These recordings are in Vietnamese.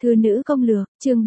Thư nữ công lược, chương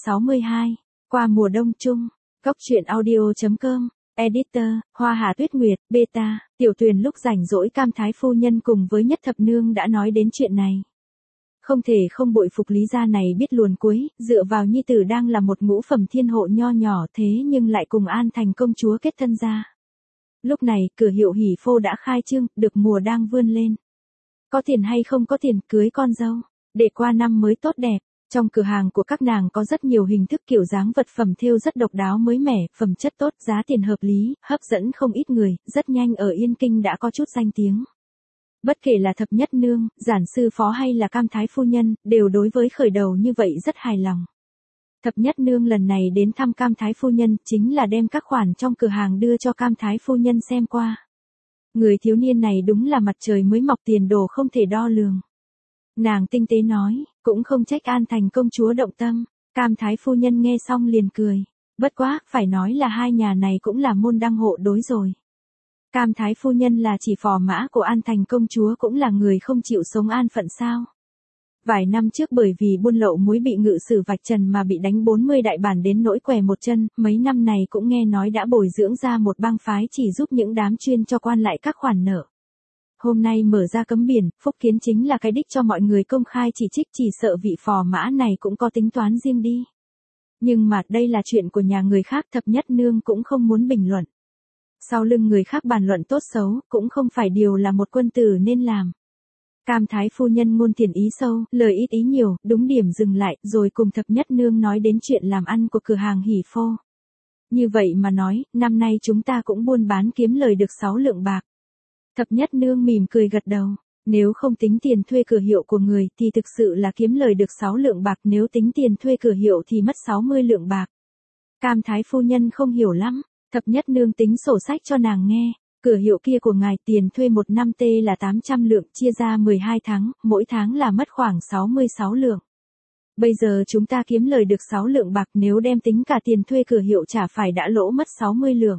362. Qua mùa đông chung. Góc truyện audio.com. Editor, Hoa Hà Tuyết Nguyệt, Beta. Tiểu Tuyền lúc rảnh rỗi Cam Thái phu nhân cùng với Nhất Thập Nương đã nói đến chuyện này. Không thể không bội phục Lý gia này biết luồn cuối, dựa vào nhi tử đang là một ngũ phẩm thiên hộ nho nhỏ thế nhưng lại cùng An Thành công chúa kết thân ra. Lúc này, cửa hiệu hỉ phô đã khai trương, được mùa đang vươn lên. Có tiền hay không có tiền, cưới con dâu, để qua năm mới tốt đẹp. Trong cửa hàng của các nàng có rất nhiều hình thức kiểu dáng vật phẩm thêu rất độc đáo mới mẻ, phẩm chất tốt, giá tiền hợp lý, hấp dẫn không ít người, rất nhanh ở Yên Kinh đã có chút danh tiếng. Bất kể là Thập Nhất Nương, Giản Sư Phó hay là Cam Thái Phu Nhân, đều đối với khởi đầu như vậy rất hài lòng. Thập Nhất Nương lần này đến thăm Cam Thái Phu Nhân chính là đem các khoản trong cửa hàng đưa cho Cam Thái Phu Nhân xem qua. Người thiếu niên này đúng là mặt trời mới mọc, tiền đồ không thể đo lường. Nàng tinh tế nói, cũng không trách An Thành công chúa động tâm. Cam Thái Phu Nhân nghe xong liền cười. Bất quá, phải nói là hai nhà này cũng là môn đăng hộ đối rồi. Cam Thái Phu Nhân là chỉ phò mã của An Thành công chúa, cũng là người không chịu sống an phận sao. Vài năm trước bởi vì buôn lậu muối bị ngự sử vạch trần mà bị đánh 40 đại bản đến nỗi què một chân, mấy năm này cũng nghe nói đã bồi dưỡng ra một bang phái chỉ giúp những đám chuyên cho quan lại các khoản nợ. Hôm nay mở ra cấm biển, Phúc Kiến chính là cái đích cho mọi người công khai chỉ trích, chỉ sợ vị phò mã này cũng có tính toán riêng đi. Nhưng mà đây là chuyện của nhà người khác, Thập Nhất Nương cũng không muốn bình luận. Sau lưng người khác bàn luận tốt xấu, cũng không phải điều là một quân tử nên làm. Cam Thái Phu Nhân ngôn thiền ý sâu, lời ít ý nhiều, đúng điểm dừng lại, rồi cùng Thập Nhất Nương nói đến chuyện làm ăn của cửa hàng hỉ phô. Như vậy mà nói, năm nay chúng ta cũng buôn bán kiếm lời được 6 lượng bạc. Thập Nhất Nương mỉm cười gật đầu. Nếu không tính tiền thuê cửa hiệu của người thì thực sự là kiếm lời được 6 lượng bạc, nếu tính tiền thuê cửa hiệu thì mất 60 lượng bạc. Cam Thái Phu Nhân không hiểu lắm. Thập Nhất Nương tính sổ sách cho nàng nghe. Cửa hiệu kia của ngài tiền thuê một năm tê là 800 lượng, chia ra 12 tháng, mỗi tháng là mất khoảng 66 lượng. Bây giờ chúng ta kiếm lời được 6 lượng bạc, nếu đem tính cả tiền thuê cửa hiệu chả phải đã lỗ mất 60 lượng.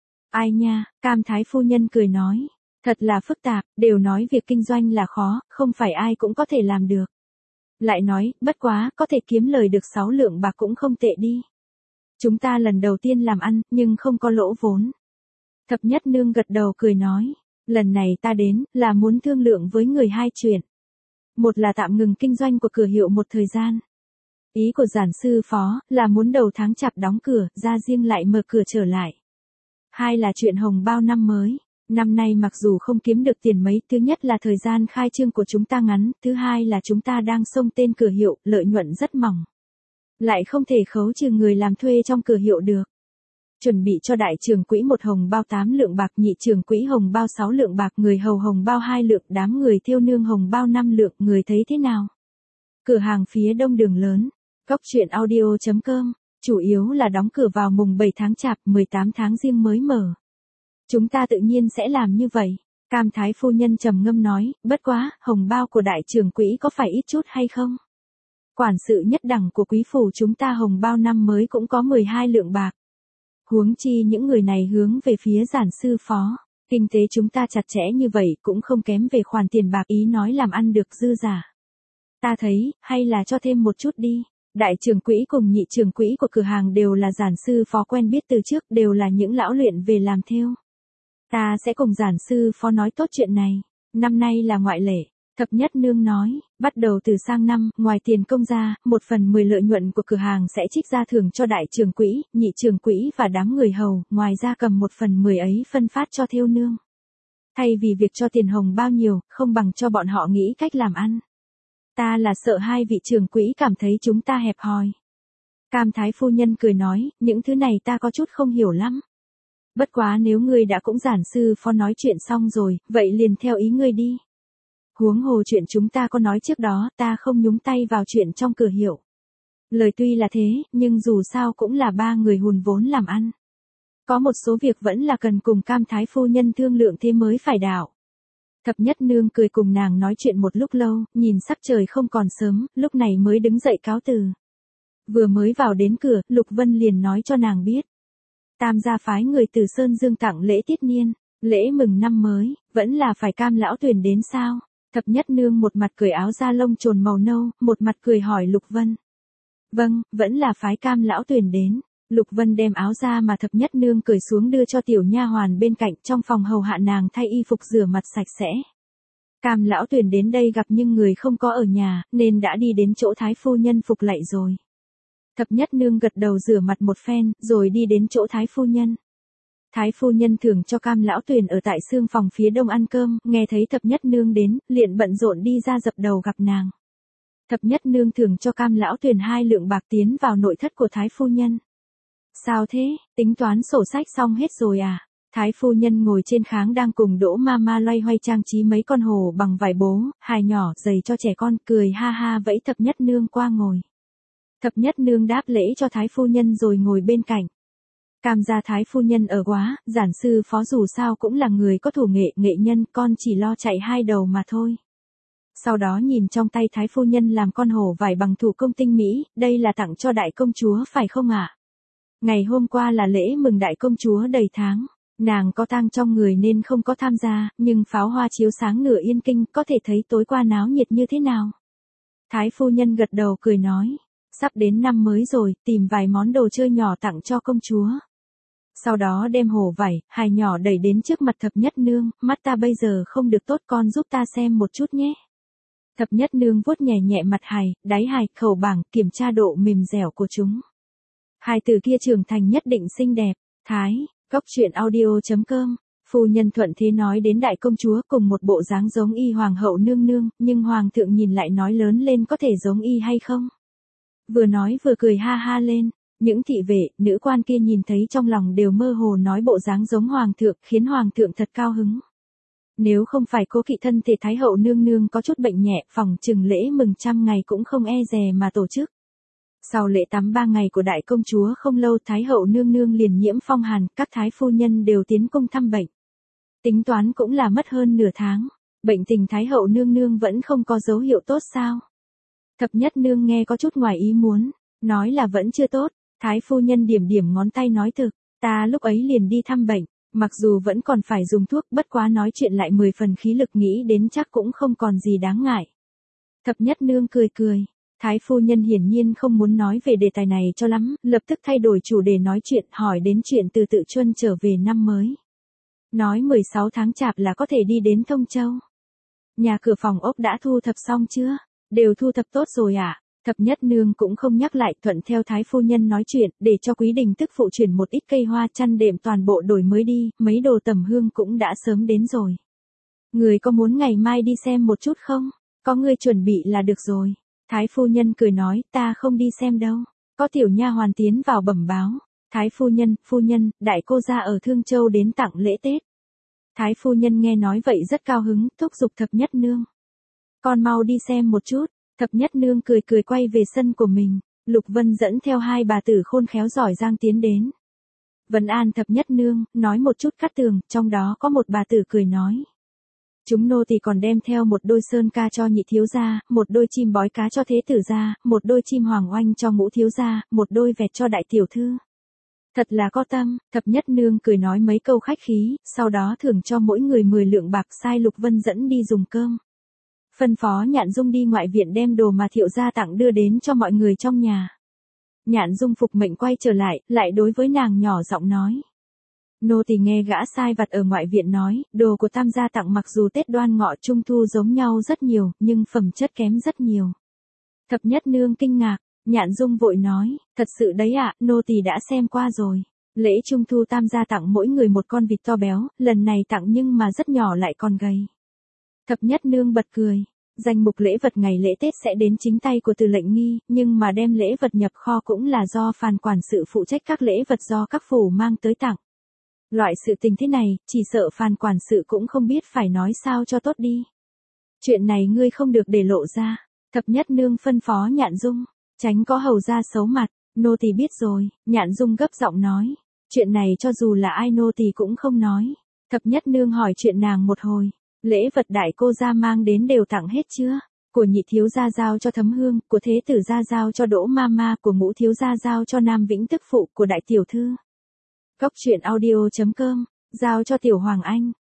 Ai nha, Cam Thái Phu Nhân cười nói. Thật là phức tạp, đều nói việc kinh doanh là khó, không phải ai cũng có thể làm được. Lại nói, bất quá, có thể kiếm lời được 6 lượng bạc cũng không tệ đi. Chúng ta lần đầu tiên làm ăn, nhưng không có lỗ vốn. Thập Nhất Nương gật đầu cười nói, lần này ta đến, là muốn thương lượng với người hai chuyện. Một là tạm ngừng kinh doanh của cửa hiệu một thời gian. Ý của Giản Sư Phó, là muốn đầu tháng Chạp đóng cửa, ra riêng lại mở cửa trở lại. Hai là chuyện hồng bao năm mới. Năm nay mặc dù không kiếm được tiền mấy, thứ nhất là thời gian khai trương của chúng ta ngắn, thứ hai là chúng ta đang xông tên cửa hiệu, lợi nhuận rất mỏng. Lại không thể khấu trừ người làm thuê trong cửa hiệu được. Chuẩn bị cho đại trưởng quỹ một hồng bao 8 lượng bạc, nhị trưởng quỹ hồng bao 6 lượng bạc, người hầu hồng bao 2 lượng, đám người thêu nương hồng bao 5 lượng, người thấy thế nào? Cửa hàng phía đông đường lớn, góc truyện audio.com, chủ yếu là đóng cửa vào mùng 7 tháng Chạp, 18 tháng Giêng mới mở. Chúng ta tự nhiên sẽ làm như vậy. Cam Thái Phu Nhân trầm ngâm nói, bất quá, hồng bao của đại trưởng quỹ có phải ít chút hay không? Quản sự nhất đẳng của quý phủ chúng ta hồng bao năm mới cũng có 12 lượng bạc. Huống chi những người này hướng về phía Giản Sư Phó. Kinh tế chúng ta chặt chẽ như vậy cũng không kém về khoản tiền bạc, ý nói làm ăn được dư giả. Ta thấy, hay là cho thêm một chút đi. Đại trưởng quỹ cùng nhị trưởng quỹ của cửa hàng đều là Giản Sư Phó quen biết từ trước, đều là những lão luyện về làm thêu. Ta sẽ cùng Giản Sư Phó nói tốt chuyện này. Năm nay là ngoại lệ. Thập Nhất Nương nói, bắt đầu từ sang năm, ngoài tiền công ra, 1/10 lợi nhuận của cửa hàng sẽ trích ra thưởng cho đại trưởng quỹ, nhị trưởng quỹ và đám người hầu, ngoài ra cầm 1/10 ấy phân phát cho thêu nương. Thay vì việc cho tiền hồng bao nhiêu, không bằng cho bọn họ nghĩ cách làm ăn. Ta là sợ hai vị trưởng quỹ cảm thấy chúng ta hẹp hòi. Cam Thái Phu Nhân cười nói, những thứ này ta có chút không hiểu lắm. Bất quá nếu ngươi đã cũng Giản Sư Phó nói chuyện xong rồi, vậy liền theo ý ngươi đi. Huống hồ chuyện chúng ta có nói trước đó, ta không nhúng tay vào chuyện trong cửa hiệu. Lời tuy là thế, nhưng dù sao cũng là ba người hùn vốn làm ăn. Có một số việc vẫn là cần cùng Cam Thái Phu Nhân thương lượng thế mới phải đạo. Thập Nhất Nương cười cùng nàng nói chuyện một lúc lâu, nhìn sắc trời không còn sớm, lúc này mới đứng dậy cáo từ. Vừa mới vào đến cửa, Lục Vân liền nói cho nàng biết. Tam gia phái người từ Sơn Dương tặng lễ tiết niên, lễ mừng năm mới, vẫn là phải Cam lão Tuyền đến sao? Thập nhất nương một mặt cởi áo da lông trồn màu nâu, một mặt cười hỏi Lục Vân. Vâng, vẫn là phái Cam lão tuyển đến. Lục Vân đem áo da mà thập nhất nương cởi xuống đưa cho tiểu nha hoàn bên cạnh, trong phòng hầu hạ nàng thay y phục rửa mặt sạch sẽ. Cam lão tuyển đến đây gặp nhưng người không có ở nhà, nên đã đi đến chỗ thái phu nhân phục lạy rồi. Thập nhất nương gật đầu rửa mặt một phen, rồi đi đến chỗ thái phu nhân. Thái phu nhân thưởng cho Cam lão tuyển ở tại xương phòng phía đông ăn cơm, nghe thấy thập nhất nương đến, liền bận rộn đi ra dập đầu gặp nàng. Thập nhất nương thưởng cho Cam lão tuyển 2 lượng bạc tiến vào nội thất của thái phu nhân. Sao thế, tính toán sổ sách xong hết rồi à? Thái phu nhân ngồi trên kháng đang cùng Đỗ Mama loay hoay trang trí mấy con hồ bằng vải bố, hài nhỏ, giày cho trẻ con, cười ha ha vẫy thập nhất nương qua ngồi. Thập nhất nương đáp lễ cho thái phu nhân rồi ngồi bên cạnh. Cam gia thái phu nhân ở quá, giản sư phó dù sao cũng là người có thủ nghệ, nghệ nhân, con chỉ lo chạy 2 đầu mà thôi. Sau đó nhìn trong tay thái phu nhân làm con hổ vải bằng thủ công tinh mỹ, đây là tặng cho đại công chúa phải không ạ? Ngày hôm qua là lễ mừng đại công chúa đầy tháng, nàng có tang trong người nên không có tham gia, nhưng pháo hoa chiếu sáng nửa yên kinh, có thể thấy tối qua náo nhiệt như thế nào. Thái phu nhân gật đầu cười nói, sắp đến năm mới rồi, tìm vài món đồ chơi nhỏ tặng cho công chúa. Sau đó đem hổ vải, hài nhỏ đẩy đến trước mặt thập nhất nương, mắt ta bây giờ không được tốt, con giúp ta xem một chút nhé. Thập nhất nương vuốt nhẹ nhẹ mặt hài, đáy hài, khẩu bảng, kiểm tra độ mềm dẻo của chúng. Hai từ kia trưởng thành nhất định xinh đẹp. Thái, Cốc truyện audio.com. Phu nhân thuận thế nói đến đại công chúa cùng một bộ dáng giống y hoàng hậu nương nương, nhưng hoàng thượng nhìn lại nói lớn lên có thể giống y hay không. Vừa nói vừa cười ha ha lên, những thị vệ, nữ quan kia nhìn thấy trong lòng đều mơ hồ nói bộ dáng giống hoàng thượng, khiến hoàng thượng thật cao hứng. Nếu không phải cố kỵ thân thể thái hậu nương nương có chút bệnh nhẹ, phòng chừng lễ mừng 100 ngày cũng không e dè mà tổ chức. Sau lễ tắm 3 ngày của đại công chúa không lâu thái hậu nương nương liền nhiễm phong hàn, các thái phu nhân đều tiến cung thăm bệnh. Tính toán cũng là mất hơn nửa tháng, bệnh tình thái hậu nương nương vẫn không có dấu hiệu tốt sao. Thập nhất nương nghe có chút ngoài ý muốn, nói là vẫn chưa tốt, thái phu nhân điểm điểm ngón tay nói thực, ta lúc ấy liền đi thăm bệnh, mặc dù vẫn còn phải dùng thuốc, bất quá nói chuyện lại 10 phần khí lực, nghĩ đến chắc cũng không còn gì đáng ngại. Thập nhất nương cười cười. Thái phu nhân hiển nhiên không muốn nói về đề tài này cho lắm, lập tức thay đổi chủ đề nói chuyện, hỏi đến chuyện từ Tự Chuân trở về năm mới. Nói 16 tháng chạp là có thể đi đến Thông Châu. Nhà cửa phòng ốc đã thu thập xong chưa? Đều thu thập tốt rồi ạ. Thập nhất nương cũng không nhắc lại, thuận theo thái phu nhân nói chuyện, để cho Quý Đình tức phụ chuyển một ít cây hoa chăn đệm toàn bộ đổi mới đi, mấy đồ tầm hương cũng đã sớm đến rồi. Người có muốn ngày mai đi xem một chút không? Có người chuẩn bị là được rồi. Thái phu nhân cười nói, ta không đi xem đâu. Có tiểu nha hoàn tiến vào bẩm báo. Thái phu nhân, đại cô gia ở Thương Châu đến tặng lễ Tết. Thái phu nhân nghe nói vậy rất cao hứng, thúc giục thập nhất nương. Con mau đi xem một chút. Thập nhất nương cười cười quay về sân của mình. Lục Vân dẫn theo 2 bà tử khôn khéo giỏi giang tiến đến. Vân an thập nhất nương, nói một chút cắt tường, trong đó có một bà tử cười nói. Chúng nô tỳ còn đem theo một đôi sơn ca cho nhị thiếu gia, một đôi chim bói cá cho thế tử gia, một đôi chim hoàng oanh cho ngũ thiếu gia, một đôi vẹt cho đại tiểu thư. Thật là có tâm, thập nhất nương cười nói mấy câu khách khí, sau đó thưởng cho mỗi người 10 lượng bạc, sai Lục Vân dẫn đi dùng cơm. Phân phó Nhạn Dung đi ngoại viện đem đồ mà Thiệu gia tặng đưa đến cho mọi người trong nhà. Nhạn Dung phục mệnh quay trở lại đối với nàng nhỏ giọng nói. Nô tỳ nghe gã sai vặt ở ngoại viện nói, đồ của Tam gia tặng mặc dù Tết Đoan Ngọ Trung Thu giống nhau rất nhiều, nhưng phẩm chất kém rất nhiều. Thập nhất nương kinh ngạc, Nhạn Dung vội nói, thật sự đấy ạ, nô tỳ đã xem qua rồi. Lễ Trung Thu Tam gia tặng mỗi người một con vịt to béo, lần này tặng nhưng mà rất nhỏ lại còn gầy. Thập nhất nương bật cười, danh mục lễ vật ngày lễ Tết sẽ đến chính tay của Từ Lệnh Nghi, nhưng mà đem lễ vật nhập kho cũng là do Phàn quản sự phụ trách các lễ vật do các phủ mang tới tặng. Loại sự tình thế này, chỉ sợ Phàn quản sự cũng không biết phải nói sao cho tốt đi. Chuyện này ngươi không được để lộ ra. Thập nhất nương phân phó Nhạn Dung, tránh có hầu ra xấu mặt. Nô tỳ biết rồi, Nhạn Dung gấp giọng nói. Chuyện này cho dù là ai nô tỳ cũng không nói. Thập nhất nương hỏi chuyện nàng một hồi. Lễ vật đại cô gia mang đến đều tặng hết chưa? Của nhị thiếu gia giao cho Thấm Hương, của thế tử gia giao cho Đỗ Mama, của ngũ thiếu gia giao cho Nam Vĩnh tức phụ, của đại tiểu thư. Cốc truyện audio.com, giao cho tiểu Hoàng Anh.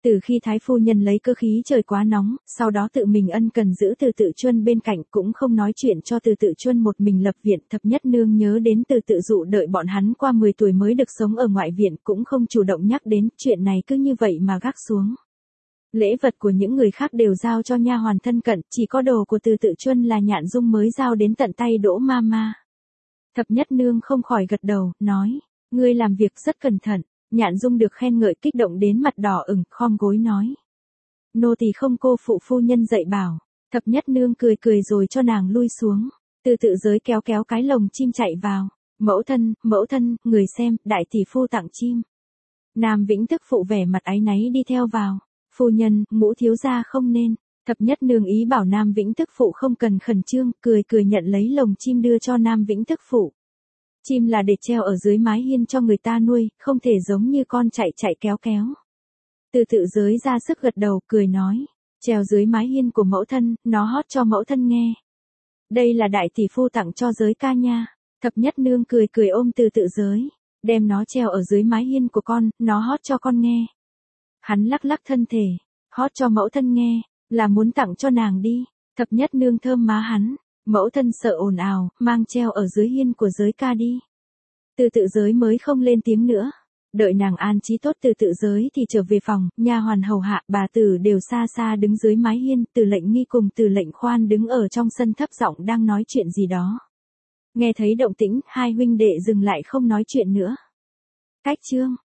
Từ khi thái phu nhân lấy cơ khí trời quá nóng, sau đó tự mình ân cần giữ Từ Tự Chuân bên cạnh, cũng không nói chuyện cho Từ Tự Chuân một mình lập viện. Thập nhất nương nhớ đến Từ Tự Dụ đợi bọn hắn qua 10 tuổi mới được sống ở ngoại viện, cũng không chủ động nhắc đến, chuyện này cứ như vậy mà gác xuống. Lễ vật của những người khác đều giao cho nha hoàn thân cận, chỉ có đồ của Từ Tự Chuân là Nhạn Dung mới giao đến tận tay Đỗ Mama. Thập nhất nương không khỏi gật đầu, nói, ngươi làm việc rất cẩn thận. Nhạn Dung được khen ngợi kích động đến mặt đỏ ửng, khom gối nói. Nô tỳ không cô phụ phu nhân dạy bảo. Thập nhất nương cười cười rồi cho nàng lui xuống. Từ Tự Giới kéo kéo cái lồng chim chạy vào. Mẫu thân, người xem, đại tỷ phu tặng chim. Nam Vĩnh Tức phụ vẻ mặt áy náy đi theo vào. Phu nhân, Ngũ thiếu gia không nên. Thập nhất nương ý bảo Nam Vĩnh Tức phụ không cần khẩn trương, cười cười nhận lấy lồng chim đưa cho Nam Vĩnh Tức phụ. Chim là để treo ở dưới mái hiên cho người ta nuôi, không thể giống như con chạy chạy kéo kéo. Từ Tự Giới ra sức gật đầu, cười nói, treo dưới mái hiên của mẫu thân, nó hót cho mẫu thân nghe. Đây là đại tỷ phu tặng cho Giới ca nha. Thập nhất nương cười cười ôm Từ Tự Giới, đem nó treo ở dưới mái hiên của con, nó hót cho con nghe. Hắn lắc lắc thân thể, hót cho mẫu thân nghe, là muốn tặng cho nàng đi. Thập nhất nương thơm má hắn. Mẫu thân sợ ồn ào, mang treo ở dưới hiên của Giới ca đi. Từ Tự Giới mới không lên tiếng nữa. Đợi nàng an trí tốt Từ Tự Giới thì trở về phòng, nha hoàn hầu hạ, bà tử đều xa xa đứng dưới mái hiên, Từ Lệnh Nghi cùng Từ Lệnh Khoan đứng ở trong sân thấp giọng đang nói chuyện gì đó. Nghe thấy động tĩnh, hai huynh đệ dừng lại không nói chuyện nữa. Cách chương